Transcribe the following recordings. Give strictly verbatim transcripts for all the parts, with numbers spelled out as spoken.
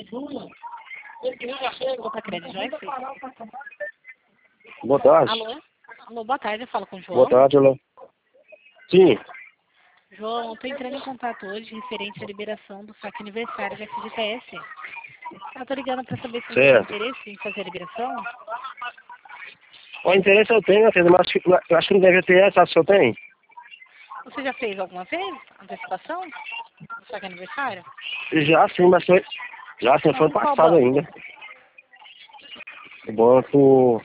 Conta Crédito Joyce? Boa tarde. Alô? Alô, boa tarde, eu falo com o João. Boa tarde, alô. Sim. João, eu estou entrando em contato hoje referente à liberação do saque aniversário da F G T S. Eu estou ligando para saber se você tem Certo. interesse em fazer a liberação. O interesse eu tenho, Atena, mas eu acho que não deve ter essa, se eu tenho. Você já fez alguma vez antecipação do saque aniversário? Já sim, mas foi. Já sim, foi ano Qual passado banco? ainda. O banco.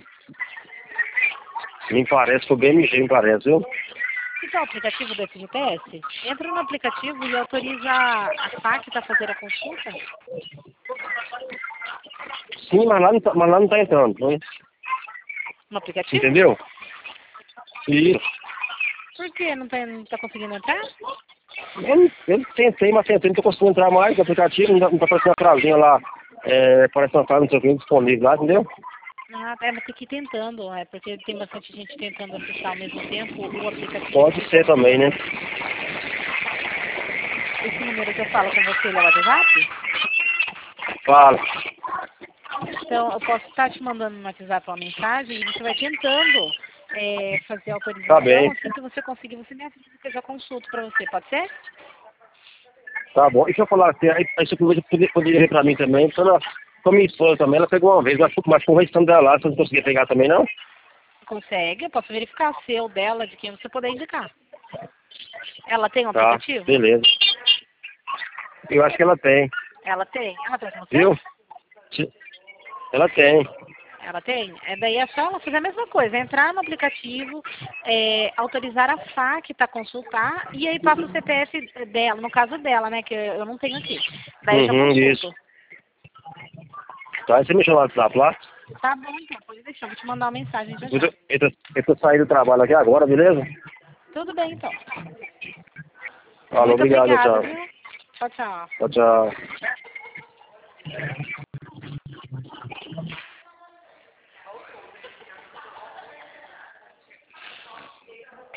Me parece, foi o B M G, me parece, viu? Então, o aplicativo do F G T S, entra no aplicativo e autoriza a saque para fazer a consulta. Sim, mas lá não tá, mas lá não tá entrando, né? No aplicativo? Entendeu? Isso. Por que não está não tá conseguindo entrar? Eu, eu tentei, mas tentei, não tô conseguindo entrar mais no aplicativo, não tá, não tá aparecendo a trazinha lá. É, parece uma frase, não sei o que, disponível lá, entendeu? Ah, é, mas tem que ir tentando, é, porque tem bastante gente tentando acessar ao mesmo tempo o aplicativo Pode fica ser também, né? Esse número que eu falo com você, ele é o WhatsApp? Fala. Então, eu posso estar te mandando no WhatsApp uma mensagem e você vai tentando é, fazer a Tá autorização. bem. Assim que você conseguir, você me avisa que eu já consulto para você, pode ser? Tá bom. E se eu falar assim, aí, aí você poderia, poderia ver pra mim também, porque ela, com a minha esposa também, ela pegou uma vez, mas, mas com o restante dela lá, você não conseguia pegar também, não? Consegue, eu posso verificar seu, dela, de quem você puder indicar. Ela tem um Tá, aplicativo? beleza. Eu acho que ela tem, Ela tem. Ela tem com você? viu? Se- Ela tem. Ela tem? É, daí é só ela fazer a mesma coisa, entrar no aplicativo, é, autorizar a saque para consultar e aí passa o C P F dela, no caso dela, né, que eu não tenho aqui. Daí eu já Uhum, isso. consulto. Tá, aí você me chama no WhatsApp lá. Tá bom, então, pode deixar, vou te mandar uma mensagem já Eu já. tô, eu tô, eu tô saindo do trabalho aqui agora, beleza? Tudo bem, então. Falou, Muito obrigado, obrigada, tchau. viu? Tchau, tchau. Tchau, tchau.